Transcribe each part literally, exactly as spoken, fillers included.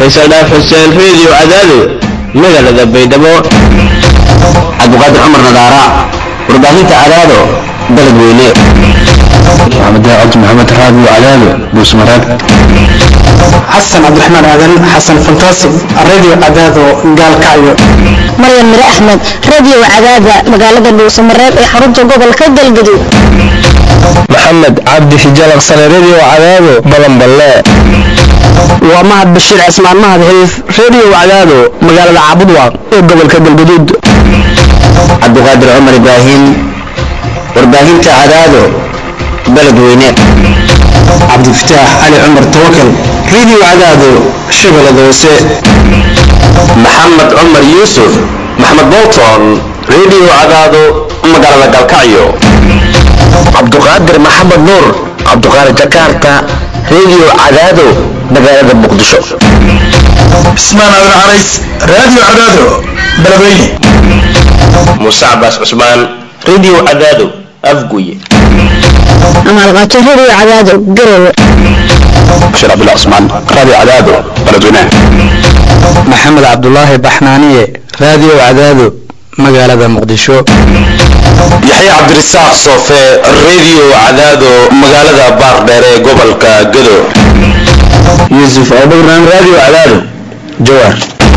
faysal dhaaf xuseen radio cadaado magaalada baydhabo cabdiqaadir cumar nadaara warbaahinta cadaado dalweyne محمد عبد محمد راديو عدادو بوسمرات حسن عبد الرحمن آدم حسن فانتاسي الراديو عدادو قال كعيو مريم مري أحمد راديو عدادة مقالة بوسمرات حرمت قبل كدل جديد محمد عبد حجال أقصر راديو عدادو بلن بلا ومهد بشير عثمان مهد حيث راديو عدادو مقالة عبدوا قبل كدل جديد cabdiqaadir cumar ibraahim warbaahinta cadaado dalweyne cabdifataax ali cumar tawakal radio cadaado shabeellada hoose maxamed cumar yuusuf maxamed bolton radio cadaado magaalada galkacyo cabdiqaadir maxamed nuur cabdiqaadir jakarta radio cadaado magaalada muqdisho ismaan abdul carays radio cadaado balweyne muuse cabaas cusmaan radio cadaado afguye أما الغاتر راديو عدادو قروة بشير عبد الله عثمان راديو عدادو بلدوينه محمد عبد الله بحنانية راديو عدادو مقالة مقدشو يحيى عبد الرزاق صوفي راديو عدادو مقالة باردير قبل كقدو يوسف أبوران راديو عدادو جوار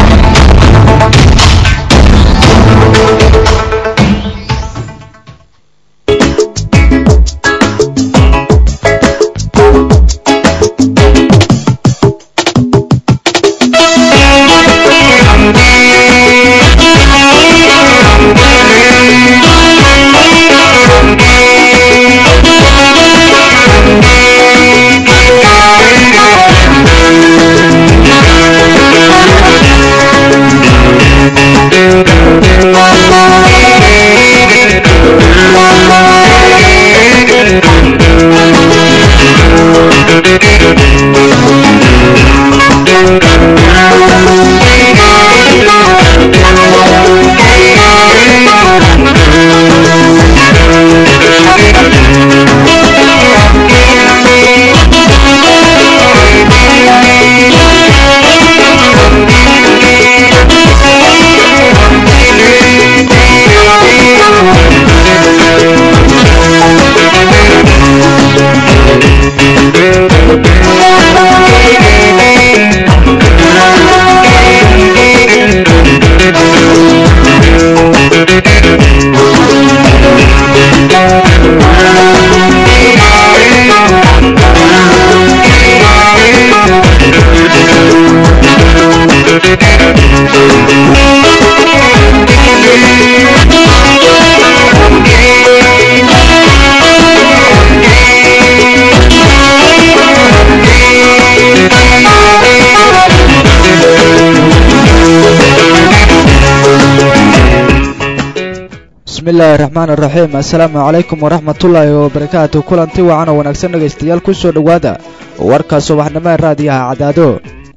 بسم الله الرحمن الرحيم السلام عليكم ورحمة الله وبركاته كلنتي وعنا ونكسن dhageystayaal ku soo dhawaada warka subaxnimo ee raadiyaha cadaado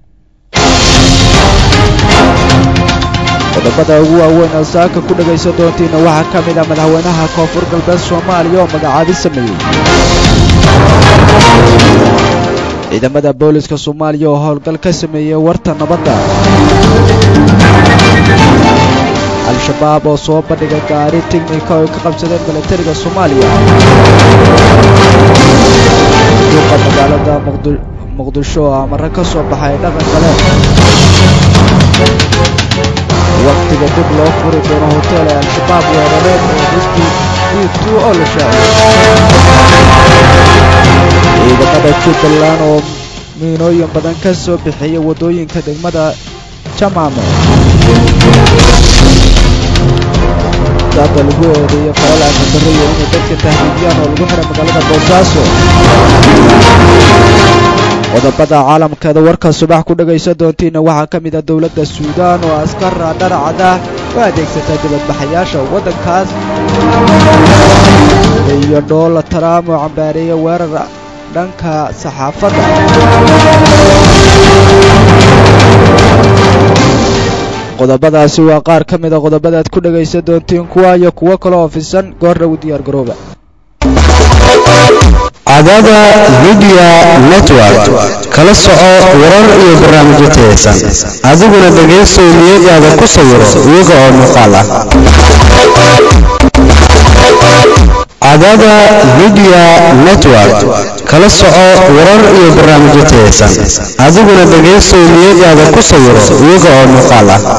qodobada ugu waaweyn oo saaka ku dhageysan doontiina waxaa ka mid ah madaxweynaha koonfur galbeed Soomaaliya oo magacaabay sameeyay ciidamada booliska Soomaaliya oo howlgal ka sameeyay warta nabadda al-shabaab oo soo bandhigay gaari tiknika oo ka qabsadeen militariga Soomaaliya duqa magaalada muqdisho amara ka soo baxay dhaqan kale waqtiga dib loo furi doono hotel al-shabaab weerareen oo disbi tu oo la shaaciyay ciidamada Jubbaland oo miinooyin badan ka soo bixiyay wadooyinka degmada Jamaame lagu eedeeyay falalaha darriyo in dadka tahdiidiyaan oo lagu xiray magaalada Boosaaso qodobada caalamkeeda warka subax ku dhageysan doontiina waxaa ka mid ah dawladda Suudaan oo askar dharcada u adeegsatay dibadbaxayaasha waddankaas iyo Donald Trump oo cambaareeyay weerar dhanka saxaafadda qodobadaasi waa qaar ka mid ah qodobada aad ku dhageysan doontiin kuwa iyo kuwa kale oo fisan goor dhow diyaar garooba Cadada Media Network kala soco warar iyo barnaamijyo tayeysan adiguna dhageyso niyadaada ku sawiro iyaga oo muuqaal ah Cadada Media Network kala soco warar iyo barnaamijyo tayeysan adiguna dhageyso niyadaada ku sawiro iyaga oo muuqaal ah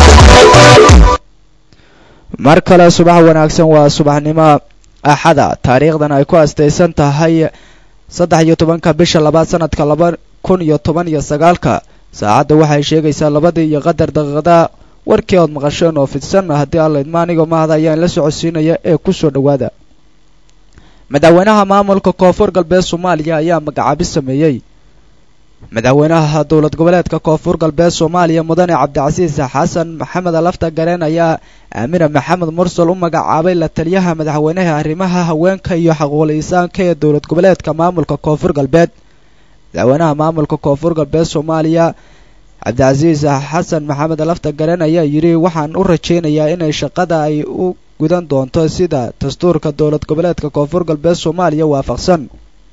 mar kale subax wanaagsan waa subaxnimo axada taariikhdan ay ku astaysan tahay saddex iyo tobanka bisha labaad sanadka laba kun iyo toban iyo sagaalka saacadda waxay sheegaysaa labadii iyo qadar daqiiqada warkii ood maqasheen oo fidsan haddii alla idma anigoo mahada ayaan la socodsiinaya ee ku soo dhowaada madaxweynaha maamulka koonfur galbeed soomaaliya ayaa magacaabi sameeyey madaxweynaha dowlad goboleedka koonfur galbeed soomaaliya mudane cabdicasiis xasan maxamed lafta gareen ayaa aamina maxamed mursal u magacaabay la taliyaha madaxweynaha arrimaha haweenka iyo xaquuqul insaanka ee dowlad goboleedka maamulka koonfur galbeed madaxweynaha maamulka koonfur galbeed soomaaliya cabdicasiis xasan maxamed lafta gareen ayaa yidhi waxaan u rajaynayaa inay shaqada ay u gudan doonto sida dastuurka dowlad goboleedka koonfur galbeed soomaaliya waafaqsan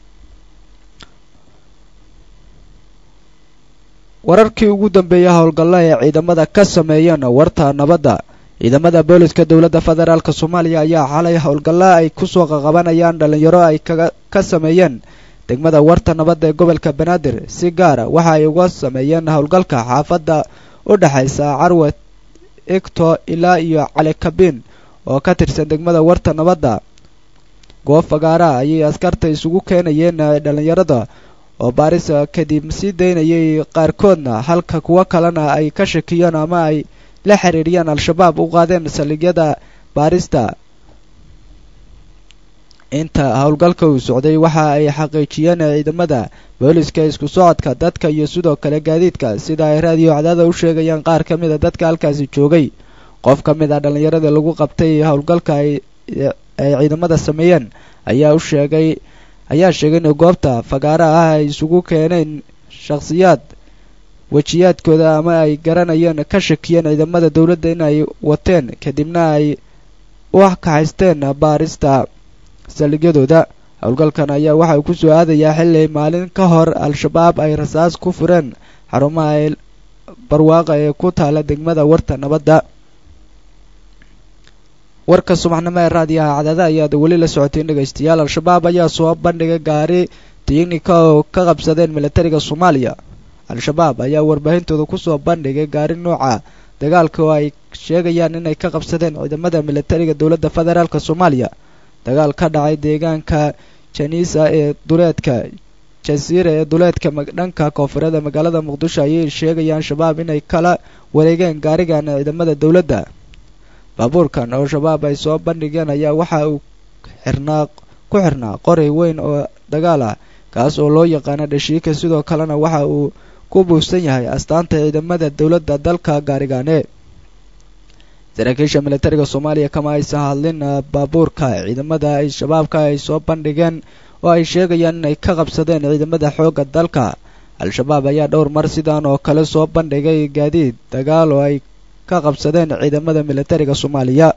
wararkii ugu dambeeyay howlgalla ee ciidamada ka sameeyeen warta nabadda ciidamada booliska dowladda federaalk soomaaliya ayaa xalay howlgalla ay kusoo qaqabanayaan dhalinyaro ay kaga ka sameeyeen degmada warta nabadda ee gobolka banaadir si gaara waxa ay uga sameeyeen howlgalka xaafadda u dhexaysa carwe igto ilaa iyo cali kabiin oo ka tirsan degmada warta nabadda goob fagaara ayay askarta isugu keenayeen dhalinyarada oo baaris kadib sii daynayay qaarkoodna halka kuwa kalena ay ka shakiyeen ama ay la xiriiriyeen al-shabaab u qaadeen saldhigyada baarista inta howlgalka uu socday waxa ay xaqiijiyeen ciidamada booliska isku socodka dadka iyo sidoo kale gaadiidka sida ay raadiyo cadaada u sheegayaan qaar ka mid a dadka halkaasi joogay qof ka mid ah dhalinyarada lagu qabtay howlgalka ay ay ciidamada sameeyeen ayaa u sheegay ayaa sheegay in goobta fagaara ah ay isugu keeneen shakhsiyaad wejiyaadkooda ama ay garanayeen ka shakiyeen ciidamada dowladda in ay wateen kadibna ay u kaxaysteen baarista saldhigyadooda howlgalkan ayaa waxa uu ku soo aadayaa xilli maalin ka hor al-shabaab ay rasaas ku fureen xarumaha ay barwaaqa ee ku taala degmada warta nabadda warka subaxnimo ee raadiyaha cadaada ayaad weli la socoteen dhegaystayaal al-shabaab ayaa soo bandhigay gaari tiignika oo ka qabsadeen militariga soomaaliya al-shabaab ayaa warbaahintooda kusoo bandhigay gaari nooca dagaalka oo ay sheegayaan inay ka qabsadeen ciidamada militariga dowladda federaalk soomaaliya dagaal ka dhacay deegaanka janiisa ee duleedka jasiira ee duleedka dhanka koonfureed magaalada muqdisho ayay sheegayaan shabaab inay kala wareegeen gaarigan ciidamada dowladda baabuurkan oo shabaab ay soo bandhigeen ayaa waxa uu xirnaa ku xirnaa qori weyn oo dagaal ah kaas oo loo yaqaano dhashiika sidoo kalena waxa uu ku buusan yahay astaanta ciidamada dowladda dalka gaarigaane saraakiisha militariga soomaaliya kama aysan hadlin baabuurka ciidamada ay shabaabka ay soo bandhigeen oo ay sheegayaan inay ka qabsadeen ciidamada xoogga dalka al-shabaab ayaa dhowr mar sidaan oo kale soo bandhigay gaadiid dagaal oo ay ka qabsadeen ciidamada militariga soomaaliya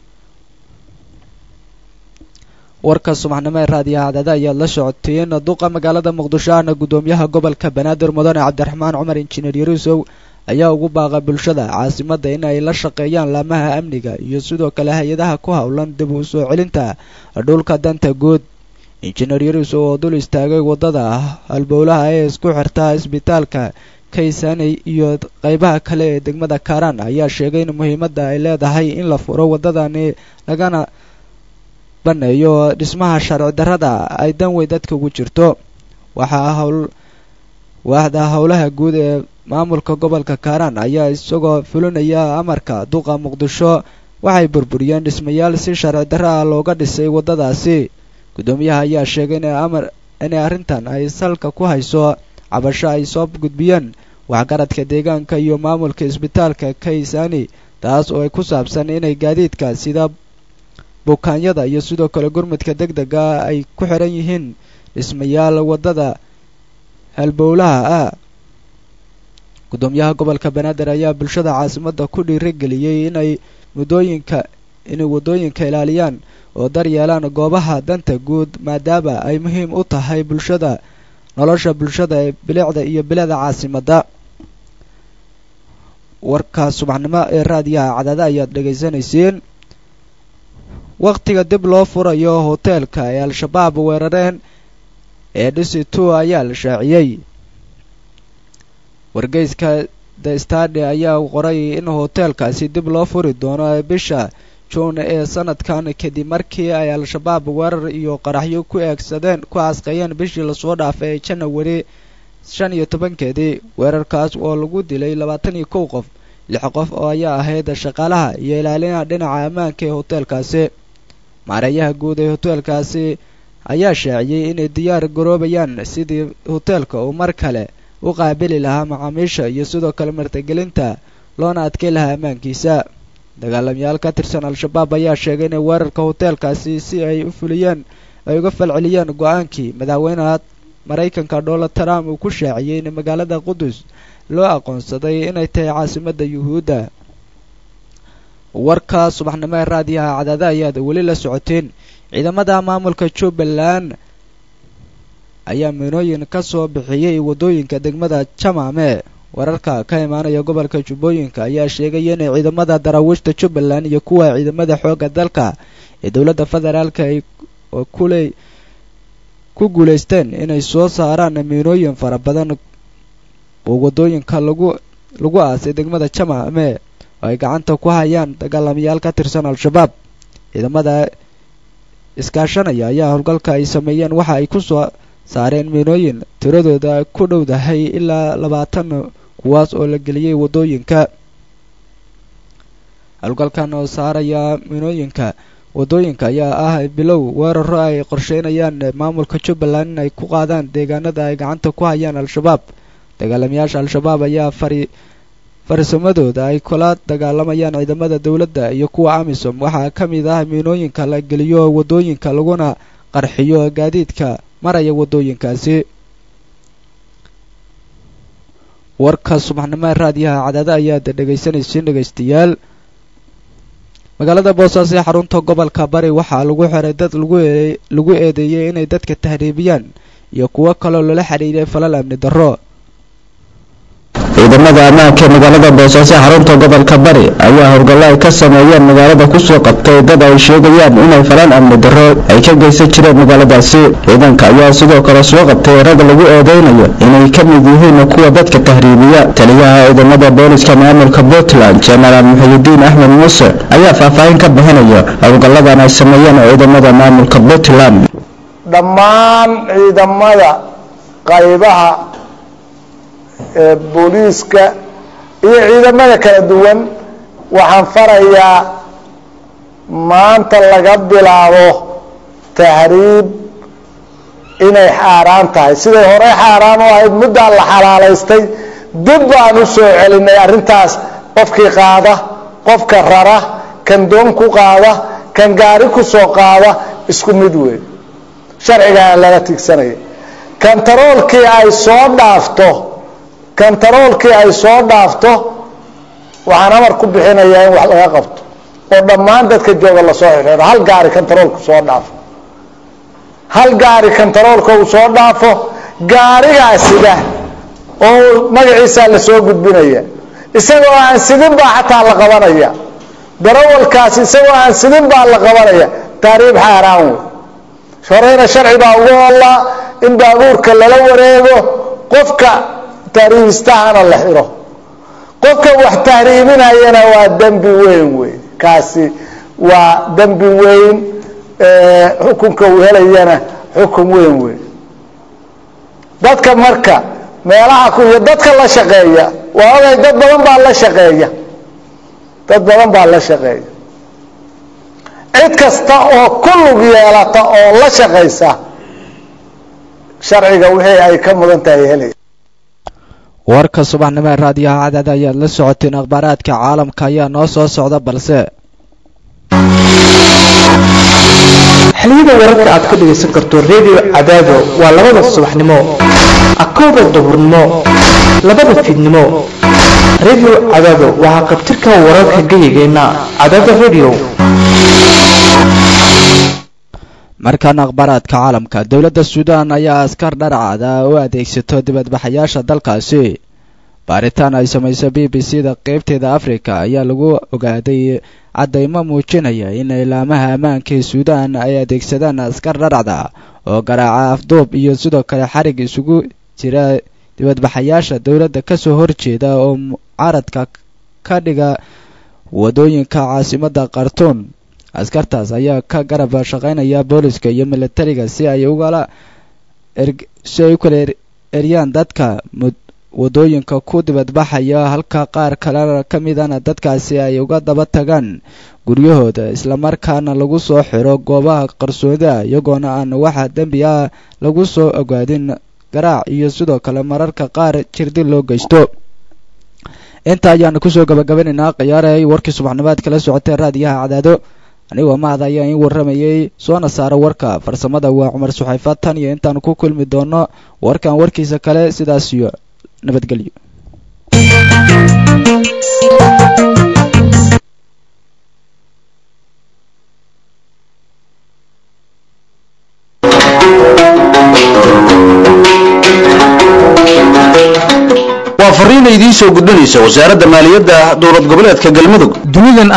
warka subaxnimo ee raadiyaha cadaada ayaad la socoteen duqa magaalada muqdisho ahna guddoomiyaha gobolka banaadir mudane cabdiraxmaan cumar injineer yaruusow ayaa ugu baaqay bulshada caasimadda in ay la shaqeeyaan laamaha amniga iyo sidoo kale hay-adaha ku howlan dib u soo celinta dhulka danta guud injineer yaruusow oo dul istaagay waddada halbowlaha ee isku xirta isbitaalka kaysaney iyo qaybaha kale ee degmada kaaraan ayaa sheegay in muhiimadda ay leedahay in la furo waddadani lagana baneeyo dhismaha sharci darrada ay dan wey dadka ugu jirto waxaa howl waaxda howlaha guud ee maamulka gobolka kaaraan ayaa isagoo fulinaya amarka duqa muqdisho waxay burburiyeen dhismayaal si sharci darro ah looga dhisay waddadaasi guddoomiyaha ayaa sheegay inay amar inay arrintan ay salka ku hayso cabasho ay soo gudbiyeen waxgaradka deegaanka iyo maamulka isbitaalka kaysani taas oo ay ku saabsan inay gaadiidka sida bukaanyada iyo sidoo kale gurmudka degdega ay ku xiran yihiin dhismayaal waddada halbowlaha ah guddoomiyaha gobolka banaadir ayaa bulshada caasimadda ku dhiirigeliyey inay muddooyinka inay waddooyinka ilaaliyaan oo daryeelaan goobaha danta guud maadaama ay muhiim u tahay bulshada nolosha bulshada ee bilicda iyo bilada caasimadda. warka subaxnimo ee raadiyaha cadaada ayaad dhagaysanayseen. waqtiga dib loo furayo hoteelka ay al-shabaab weerareen ee dhisi two ayaa la shaaciyey. wargeyska the stade ayaa qoray in hoteelkaasi dib loo furi doono bisha juun ee sanadkan kadib markii ay al-shabaab weerar iyo qaraxyo ku eegsadeen ku aasqeeyeen bishii lasoo dhaafay ee January shan iyo tobankeedii. weerarkaas oo lagu dilay labaatan iyo kow qof, lix qof oo ayaa ahayd shaqaalaha iyo ilaalinaha dhinaca ammaanka ee hoteelkaasi. maareeyaha guud ee hoteelkaasi ayaa shaaciyey inay diyaar garoobayaan sidii hoteelka uu mar kale u qaabili lahaa macaamiisha iyo sidoo kale martigelinta loona adkay lahaa ammaankiisa. dagaalamayaal ka tirsan al-shabaab ayaa sheegay inay weerarka hoteelkaasi si ay u fuliyeen ay uga falceliyeen go-aankii madaxweynaha maraykanka Donald Trump uu ku shaaciyey in magaalada Qudus loo aqoonsaday inay tahay caasimadda Yuhuudda. warka subaxnimo ee raadiyaha cadaada ayaad weli la socoteen. ciidamada maamulka Jubbaland ayaa miinooyin ka soo bixiyay wadooyinka degmada Jamaame. wararka ka imaanaya gobolka Jubbooyinka ayaa sheegay in ciidamada daraawiishta Jubbaland iyo kuwa ciidamada xoogga dalka ee dowladda federaalka ay kulay ku guuleysteen inay soo saaraan miinooyin fara badan oo wadooyinka lagu lagu aasay degmada Jamaame oo ay gacanta ku hayaan dagaalamayaal ka tirsan al-shabaab. ciidamada iskaashanaya ayaa howlgalka ay sameeyeen waxa ay ku soo saareen miinooyin tiradooda ku dhowdahay ilaa labaatan kuwaas oo la geliyay wadooyinka. howlgalkan oo saaraya miinooyinka wadooyinka ayaa ah bilow weeraro ay qorsheynayaan maamulka Jubbaland in ay ku qaadaan deegaanada ay gacanta ku hayaan al-shabaab. dagaalamayaasha al-shabaab ayaa fari farsamadooda ay kula dagaalamayaan ciidamada dowladda iyo kuwa AMISOM waxaa ka mid ah miinooyinka la geliyo wadooyinka laguna qarxiyo gaadiidka maraya wadooyinkaasi. warka subaxnimo raadiyaha cadaada ayaad dhagaysanayseen dhagaystayaal. magaalada Boosaaso ee xarunta gobolka Bari waxaa lagu xiray dad lagu lagu eedeeyay inay dadka tahriibiyaan iyo kuwa kale oo la xiriiray falal amni darro. ciidamada ammaanka ee magaalada Boosaaso ee xarunta gobolka Bari ayaa howlgallo ay ka sameeyeen magaalada ku soo qabtay dad ay sheegayaan inay falan amni darro ay ka geysan jireen magaaladaasi. ciidanka ayaa sidoo kale soo qabtay rag lagu eedeynayo inay ka mid yihiin kuwa dadka tahriibiya. taliyaha ciidamada booliska maamulka Puntland General Muxyidiin Axmed Muuse ayaa faahfaahin ka bixinaya howlgalladan ay sameeyeen ciidamada maamulka Puntland. dhammaan ciidamada qaybaha ee booliska iyo ciidamada kala duwan waxaan farayaa maanta laga bilaabo tahriib inay xaaraan tahay. siday hore xaaraan u ahayd muddaan la xalaalaystay dib baan u soo celinay arrintaas. qofkii qaada, qofka rara, kan doon ku qaada, kan gaari ku soo qaada isku mid weyn. sharcigaa laga tigsanaya. kantaroolkii ay soo dhaafto kantaroolkii ay soo dhaafto waxaan amar ku bixinayaa in wax laga qabto oo dhammaan dadka jooga la soo xidho. hal gaari kantaroolku soo dhaafo hal gaari kantaroolka uu soo dhaafo gaarigaasida oo magaciisa la soo gudbinaya isagoo aan sidin baa xataa la qabanaya. darawalkaas isagoo aan sidin baa la qabanaya. taariib xaaraan wey. horeyna sharci baa ugu hoolaa in baabuurka lala wareego, qofka tahriibistahana la xiro. qofka wax tahriibinayana waa dembi weyn wey. kaasi waa dembi weyn. xukunka uu helayana xukun weyn wey. dadka marka meelaha ku iyo dadka la shaqeeya waa oday dad badan baa la shaqeeya dad badan baa la shaqeeya cid kasta oo ku lug yeelata oo la shaqeysa sharciga wixii ay ka mudan tahay helay. warka subaxnimo ee raadiyaha cadaada ayaad la socoteen. akhbaaraadka caalamka ayaa noo soo socda balse xiliyada wararka aad ka dhagaysan karto radio cadaado waa labada subaxnimo, akowda duhurnimo, labada fiidnimo. radio cadaado waxaa qabtirka wararka gayigeenna cadaada radio. markan akhbaaraadka caalamka dowladda suudaan ayaa askar dharcada u adeegsato dibadbaxayaasha dalkaasi baaritaan ay samaysay b b c da qaybteeda africa ayaa lagu ogaaday caddaymo muujinaya in ilaamaha ammaanka ee suudaan ay adeegsadaan askar dharcada oo garaaca afduub iyo sidoo kale xarig isugu jira dibadbaxayaasha dowladda kasoo horjeeda oo mucaaradka ka dhiga wadooyinka caasimadda khartuum askartaas ayaa ka garab shaqaynaya booliska iyo militariga si ay ugala si ay u kala eryaan dadka wadooyinka ku dibadbaxaya halka qaar kale ka midana dadkaasi ay uga daba tagaan guryahooda islamarkaana lagu soo xiro goobaha qarsoonida iyagoona aan waxa dembi ah lagu soo ogaadin garaac iyo sidoo kale mararka qaar jirdi loo geysto inta ayaanu kusoo gabagabanaynaa khiyaaray warkii subaxnimaad kala socotay raadiyaha cadaado anigoo mahad ayaa in waramayay soona saara warka farsamada waa cumar suxayfa tan iyo intaanu ku kulmi doono warkan warkiisa kale sidaas iyo nabadgelyo waa fariin idiin soo gudbinaysa wasaaradda maaliyadda dowlad goboleedka galmudug.